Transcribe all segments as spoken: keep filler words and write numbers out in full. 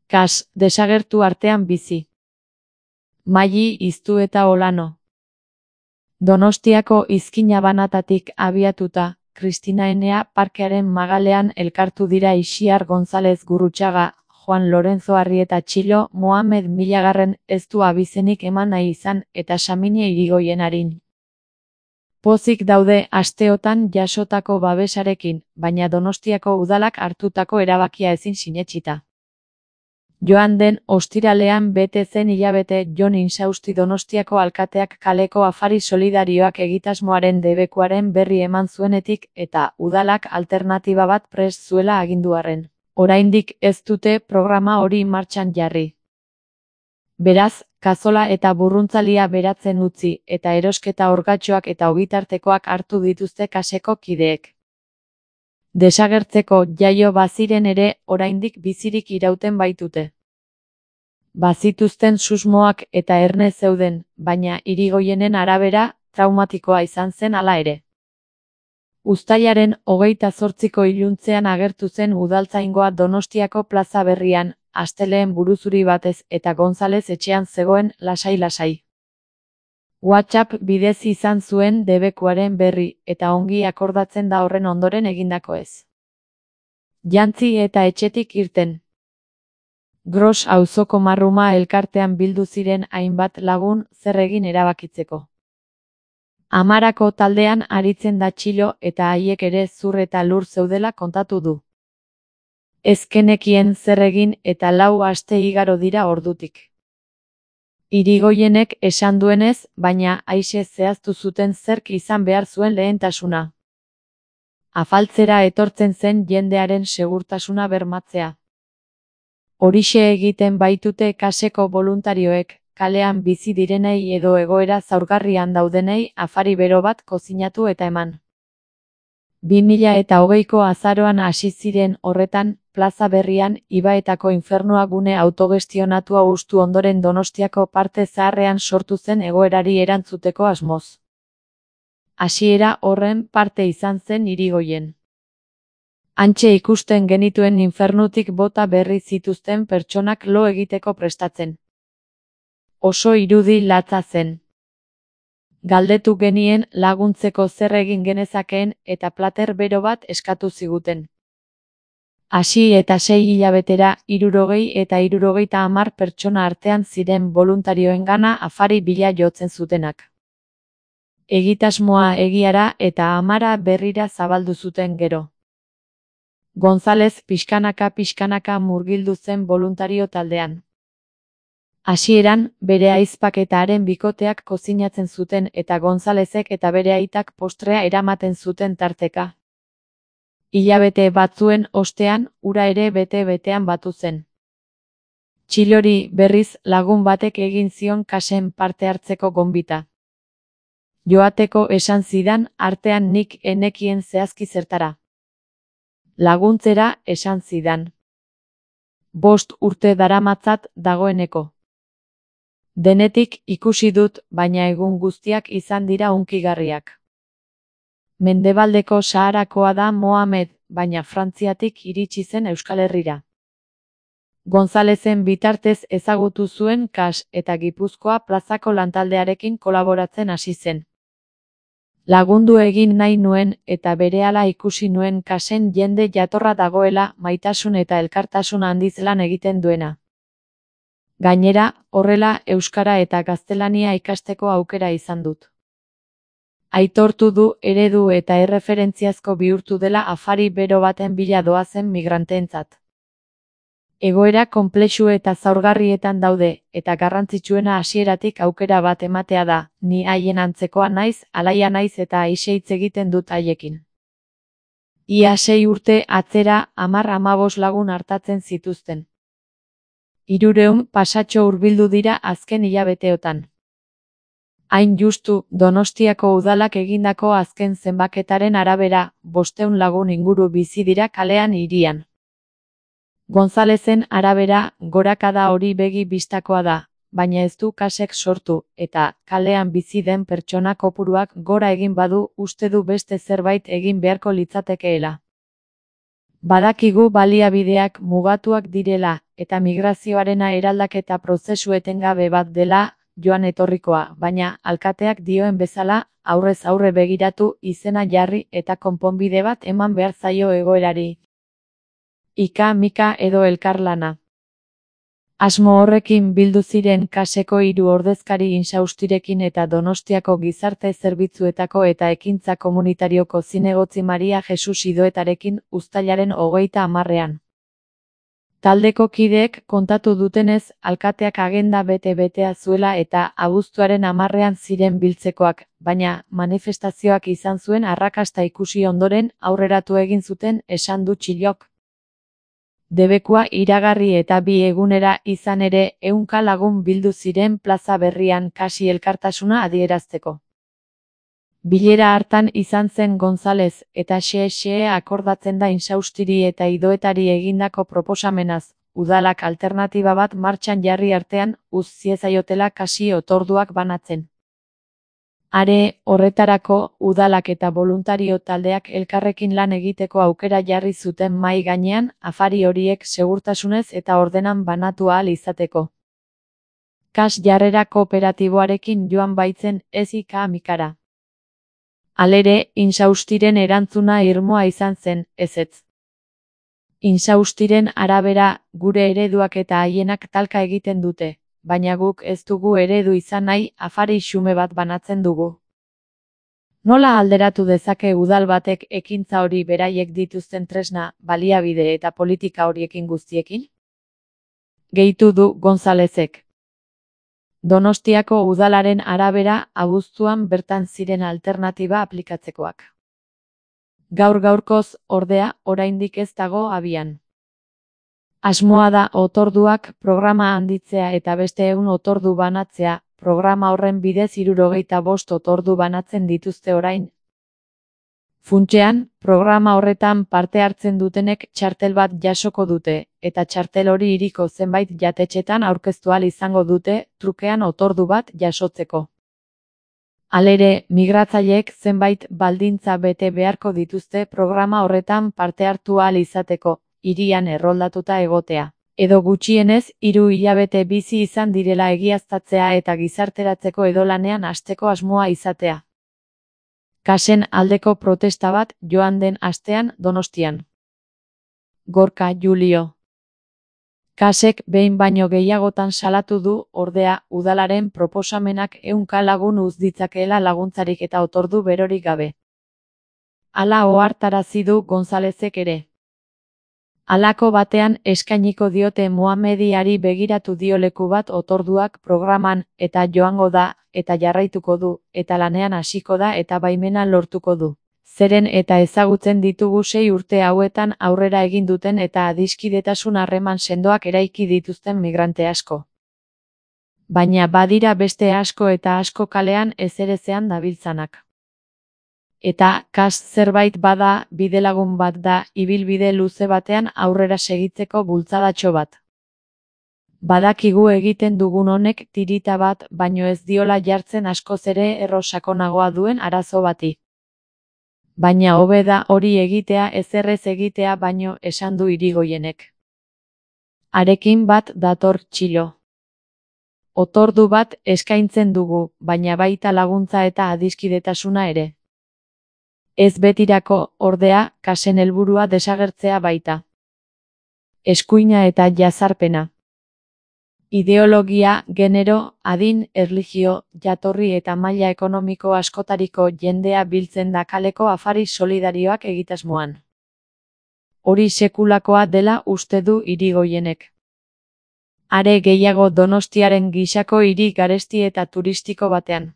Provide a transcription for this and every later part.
Kas, desagertu artean bizi. Maili Iztu eta Olano. Donostiako Izkinabanatatik abiatuta, Kristina Enea parkearen magalean elkartu dira Ixiar González Gurrutxaga, Juan Lorenzo Arrieta Txilo, Mohamed Milagarren ez du abizenik eman nahi izan eta Samine Irigoyen arin. Pozik daude asteotan jasotako babesarekin, baina Donostiako udalak hartutako erabakia ezin sinetsita. Joan den ostiralean bete zen hilabete Jon Insausti Donostiako alkateak kaleko afari solidarioak egitasmoaren debekuaren berri eman zuenetik eta udalak alternatiba bat prest zuela aginduarren. Oraindik ez dute programa hori martxan jarri. Beraz, kazola eta burruntzalia beratzen utzi eta erosketa orgatxoak eta ogitartekoak hartu dituzte kaseko kideek. Desagertzeko jaio baziren ere oraindik bizirik irauten baitute. Bazituzten susmoak eta erne zeuden, baina Irigoyenen arabera traumatikoa izan zen hala ere. Uztailaren hogeita zortziko iluntzean agertu zen udaltzaingoa Donostiako plaza berrian, asteleen buruzuri batez eta González etxean zegoen lasai-lasai. WhatsApp bidez izan zuen debekuaren berri eta ongi akordatzen da horren ondoren egindako ez. Jantzi eta etxetik irten. Gros auzoko marruma elkartean bildu ziren hainbat lagun zer egin erabakitzeko. Amarako taldean aritzen da Txilo eta haiek ere zur eta lur zeudela kontatu du. Ezkenekien zer egin eta lau aste igaro dira ordutik. Irigoyenek esan duenez, baina aixe zehaztu zuten zerk izan behar zuen lehentasuna. Afaltzera etortzen zen jendearen segurtasuna bermatzea. Horixe egiten baitute kaseko boluntarioek, kalean bizi direnei edo egoera zaurgarrian daudenei afari bero bat kozinatu eta eman. bi mila eta hogeiko azaroan hasi ziren horretan, plaza berrian, Ibaetako infernua gune autogestionatua hustu ondoren Donostiako parte zaharrean sortu zen egoerari erantzuteko asmoz. Hasiera horren parte izan zen Irigoyen. Hantxe ikusten genituen infernutik bota berri zituzten pertsonak lo egiteko prestatzen. Oso irudi latza zen. Galdetu genien laguntzeko zer egin genezakeen eta plater bero bat eskatu ziguten. Hasi eta sei hilabetera hirurogei eta hirurogeita hamar pertsona artean ziren boluntarioengana afari bila jotzen zutenak. Egitasmoa egiara eta amara berrira zabaldu zuten gero. González pixkanaka-pixkanaka murgildu zen boluntario taldean. Hasieran, bere ahizpak eta haren bikoteak kozinatzen zuten eta Gonzálezek eta bere aitak postrea eramaten zuten tarteka. Hilabete batzuen ostean, ura ere bete-betean batu zen. Txilori berriz lagun batek egin zion kasen parte hartzeko gonbita. Joateko esan zidan artean nik enekien zehazki zertara. Laguntzera esan zidan. Bost urte daramatzat dagoeneko. Denetik ikusi dut, baina egun guztiak izan dira hunkigarriak. Mendebaldeko Saharakoa da Mohamed, baina Frantziatik iritsi zen Euskal Herrira. Gonzálezen bitartez ezagutu zuen Kas eta Gipuzkoa plazako lantaldearekin kolaboratzen hasi zen. Lagundu egin nahi nuen eta berehala ikusi nuen Kasen jende jatorra dagoela maitasun eta elkartasun handiz lan egiten duena. Gainera, horrela euskara eta gaztelania ikasteko aukera izan dut. Aitortu du eredu eta erreferentziazko bihurtu dela afari bero baten bila doazen migranteentzat. Egoera konplexu eta zaurgarrietan daude, eta garrantzitsuena hasieratik aukera bat ematea da, ni haien antzekoa naiz, alaia naiz eta aixe hitz egiten dut haiekin. Ia sei urte atzera hamar hamabos lagun hartatzen zituzten. Hirureun pasatxo hurbildu dira azken hilabeteotan. Hain justu, Donostiako udalak egindako azken zenbaketaren arabera, bosteun lagun inguru bizi dira kalean hirian. Gonzálezen arabera, gorakada hori begi bistakoa da, baina ez du Kasek sortu, eta kalean bizi den pertsona kopuruak gora egin badu uste du beste zerbait egin beharko litzatekeela. Badakigu baliabideak mugatuak direla, eta migrazioarena eraldaketa prozesu etengabe bat dela, joan etorrikoa, baina, alkateak dioen bezala, aurrez aurre begiratu, izena jarri eta konponbide bat eman behar zaio egoerari. Ika mika edo elkarlana. Asmo horrekin bildu ziren kaseko hiru ordezkari Insaustirekin eta Donostiako gizarte zerbitzuetako eta ekintza komunitarioko zinegotzi Maria Jesus Idoetarekin uztailaren hogeita hamarrean. Taldeko kideek kontatu dutenez, alkateak agenda bete-betea zuela eta abuztuaren hamarrean ziren biltzekoak, baina manifestazioak izan zuen arrakasta ikusi ondoren aurreratu egin zuten esan du Txillok. Debekua iragarri eta bi egunera izan ere ehunka lagun bildu ziren plaza berrian kasi elkartasuna adierazteko. Bilera hartan izan zen González eta xe-xe akordatzen da Insaustiri eta Idoetari egindako proposamenaz, udalak alternatiba bat martxan jarri artean uz ziezaiotela kasi otorduak banatzen. Are, horretarako, udalak eta boluntario taldeak elkarrekin lan egiteko aukera jarri zuten mahai gainean, afari horiek segurtasunez eta ordenan banatu ahal izateko. Kas jarrera kooperatiboarekin joan baitzen ez ika mikara. Halere, Insaustiren erantzuna irmoa izan zen, ezetz. Insaustiren arabera, gure ereduak eta haienak talka egiten dute. Baina guk ez dugu eredu izan nahi, afari xume bat banatzen dugu. Nola alderatu dezake udal batek ekintza hori beraiek dituzten tresna, baliabide eta politika horiekin guztiekin? Gehitu du Gonzálezek. Donostiako udalaren arabera, abuztuan bertan ziren alternatiba aplikatzekoak. Gaur gaurkoz, ordea, oraindik ez dago abian. Asmoa da otorduak programa handitzea eta beste ehun otordu banatzea, programa horren bidez hirurogeita bost otordu banatzen dituzte orain. Funtsean, programa horretan parte hartzen dutenek txartel bat jasoko dute, eta txartel hori hiriko zenbait jatetxetan aurkeztu ahal izango dute, trukean otordu bat jasotzeko. Halere, migratzaileek zenbait baldintza bete beharko dituzte programa horretan parte hartu ahal izateko, hirian erroldatuta egotea, edo gutxienez hiru hilabete bizi izan direla egiaztatzea eta gizarteratzeko edo lanean hasteko asmoa izatea. Kasen aldeko protesta bat joan den astean Donostian. Gorka Julio. Kasek behin baino gehiagotan salatu du, ordea, udalaren proposamenak ehunka lagun uz ditzakeela laguntzarik eta otordu berorik gabe. Hala ohartarazi du Gonzálezek ere. Halako batean eskainiko diote Mohamediari begiratu dio leku bat otorduak programan, eta joango da, eta jarraituko du, eta lanean hasiko da eta baimena lortuko du. Zeren eta ezagutzen ditugu sei urte hauetan aurrera egin duten eta adiskidetasun harreman sendoak eraiki dituzten migrante asko. Baina badira beste asko eta asko kalean ezerezean dabiltzanak. Eta, kas zerbait bada, bidelagun bat da, ibilbide luze batean aurrera segitzeko bultzadatxo bat. Badakigu egiten dugun honek tirita bat, baino ez diola jartzen askoz ere errosakonagoa duen arazo bati. Baina hobe da hori egitea ezerrez egitea baino esan du Irigoienek. Arekin bat dator Txilo. Otordu bat eskaintzen dugu, baina baita laguntza eta adiskidetasuna ere. Ez betirako, ordea, kasen helburua desagertzea baita. Eskuina eta jazarpena. Ideologia, genero, adin, erlijio, jatorri eta maila ekonomiko askotariko jendea biltzen da kaleko afari solidarioak egitasmoan. Hori sekulakoa dela uste du Irigoienek. Are gehiago Donostiaren gisako hiri garesti eta turistiko batean.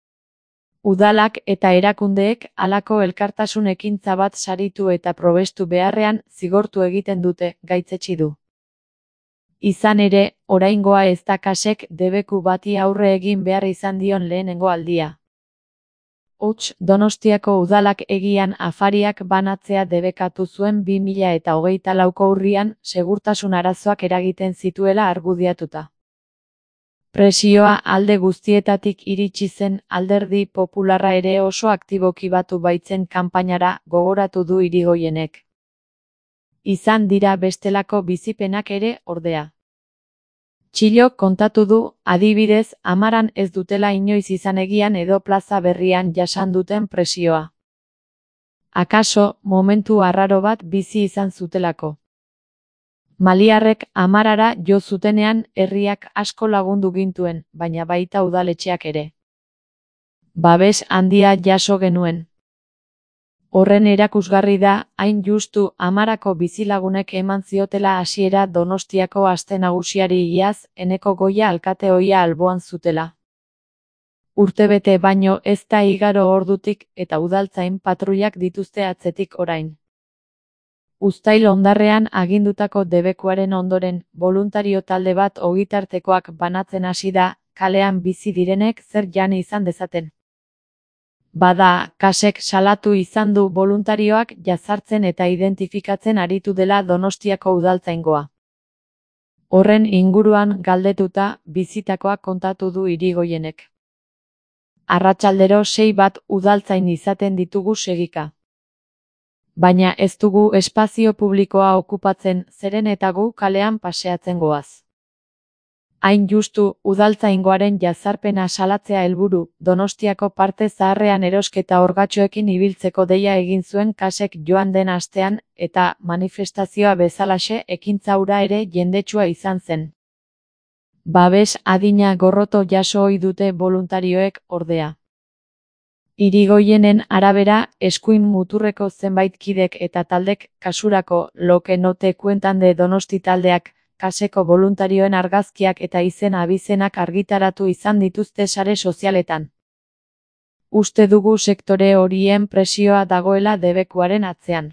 Udalak eta erakundeek halako elkartasun ekintza bat saritu eta probestu beharrean zigortu egiten dute, gaitzetsi du. Izan ere, oraingoa ez da kasek debeku bati aurre egin behar izan dion lehenengo aldia. Huts, Donostiako udalak egian afariak banatzea debekatu zuen bi mila eta hogeita lauko urrian segurtasun arazoak eragiten zituela argudiatuta. Presioa alde guztietatik iritsi zen, Alderdi Popularra ere oso aktiboki batu baitzen kanpainara, gogoratu du Irigoienek. izan dira bestelako bizipenak ere, ordea. Txillok kontatu du, adibidez, Amaran ez dutela inoiz izan egian edo plaza berrian jasan duten presioa. Akaso, momentu arraro bat bizi izan zutelako. Maliarrek Amarara jo zutenean herriak asko lagundu gintuen, baina baita udaletxeak ere. Babes handia jaso genuen. Horren erakusgarri da, hain justu Amarako bizilagunek eman ziotela hasiera Donostiako aste nagusiari iaz, Eneko Goia alkate ohia alboan zutela. Urtebete baino ez da igaro ordutik eta udaltzain patruilak dituzte atzetik orain. Uztail hondarrean agindutako debekuaren ondoren, boluntario talde bat ogitartekoak banatzen hasi da, kalean bizi direnek zer jan izan dezaten. Bada, Kasek salatu izan du boluntarioak jazartzen eta identifikatzen aritu dela Donostiako udaltzaingoa. Horren inguruan galdetuta, bizitakoa kontatu du Irigoienek. Arratsaldero sei bat udaltzain izaten ditugu segika. Baina ez dugu espazio publikoa okupatzen, zeren eta gu kalean paseatzen goaz. Hain justu, udaltzaingoaren jazarpena salatzea helburu, Donostiako parte zaharrean erosketa orgatxoekin ibiltzeko deia egin zuen Kasek joan den astean, eta manifestazioa bezalaxe ekintza hura ere jendetsua izan zen. Babes adina gorroto jaso ohi dute boluntarioek, ordea. Irigoienen arabera, eskuin muturreko zenbait kidek eta taldek, kasurako Loke Note Kuentan de Donosti taldeak, Kaseko boluntarioen argazkiak eta izen abizenak argitaratu izan dituzte sare sozialetan. Uste dugu sektore horien presioa dagoela debekuaren atzean.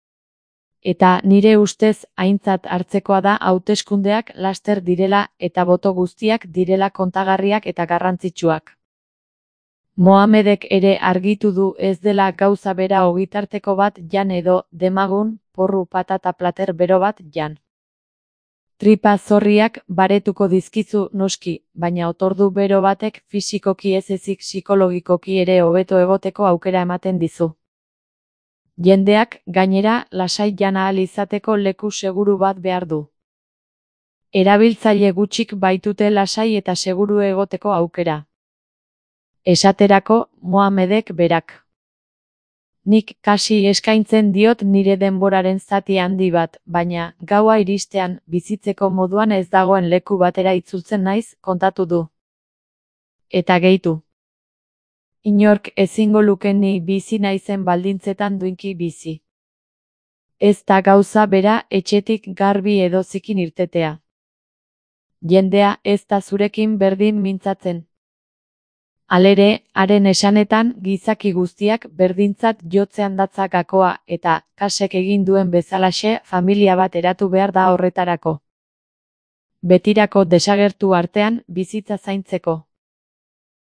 Eta nire ustez aintzat hartzekoa da hauteskundeak laster direla eta boto guztiak direla kontagarriak eta garrantzitsuak. Mohamedek ere argitu du ez dela gauza bera ogitarteko bat jan edo, demagun, porru patata plater bero bat jan. Tripa zorriak baretuko dizkizu noski, baina otordu bero batek fisikoki ez ezik psikologikoki ere hobeto egoteko aukera ematen dizu. Jendeak, gainera, lasai jan ahal izateko leku seguru bat behar du. Erabiltzaile gutxik baitute lasai eta seguru egoteko aukera. Esaterako, Mohamedek berak. Nik kasi eskaintzen diot nire denboraren zati handi bat, baina, gaua iristean, bizitzeko moduan ez dagoen leku batera itzultzen naiz, kontatu du. Eta gehitu. Inork ezingo luke ni bizi naizen baldintzetan duinki bizi. Ez da gauza bera etxetik garbi edo zikin irtetea. Jendea ez da zurekin berdin mintzatzen. Halere, haren esanetan, gizaki guztiak berdintzat jotzean datza gakoa, eta, Kasek egin duen bezalaxe, familia bat eratu behar da horretarako. Betirako desagertu artean, bizitza zaintzeko.